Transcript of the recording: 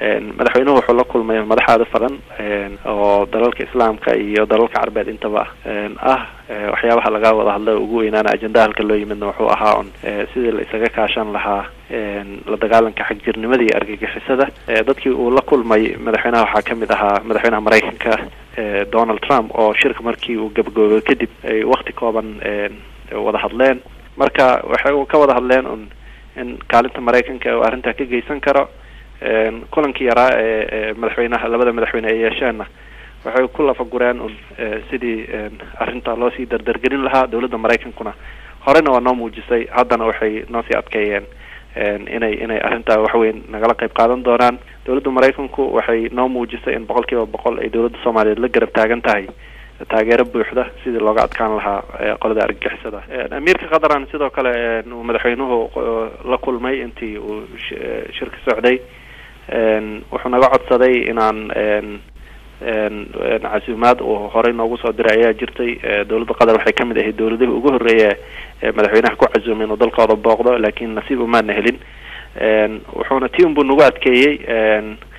madaxweynuhu wuxuu la kulmay madaxaada faran oo dalalka islaamka iyo dalalka carbeed intaba waxyaabaha laga wada hadlay ugu weynaana ajendaha halka loo yimidna wuxuu ahaa sidii la isaga kaashan lahaa la dagaalanka xagjirnimada iyo argagixisada. dadkii uu la kulmay madaxweynaha waxaa kamid ahaa madaxweynaha Mareykanka Donald Trump oo shirka markii uu gabagabay kadib ay waqti kooban wada hadleen. marka waxay ka wada hadleen in kaalinta Mareykanka oo arrinta ka geysan karo. kulankii yaraa madaxweynaha labada madaxweyne ay yeesheen waxay ku lafagureen sidii arrinta loo sii dardargelin lahaa. dawladda Mareykankuna horena waa noo muujisay, haddana waxay noo sii adkeeyeen inay arrinta wax weyn nagala qayb qaadan doonaan. dawladda Mareykanku waxay noo muujisay in 100% ay dawladda Soomaaliyeed la garab taagan tahay taageero buuxda sidii looga adkaan lahaa qolada argagixisada. amiirka Qatar sidoo kale madaxweynuhu la kulmay intii uu shirka socday wuxuu naga codsaday inaan casuumaad oo horey noogu soo diray ayaa jirtay. dawladda Qatar waxay kamid ahayd dawladihii ugu horeeyay madaxweynaha ku casuumay inuu dalkooda booqdo, laakiin nasiib uma helin. wuxuuna tiim buu nagu adkeeyay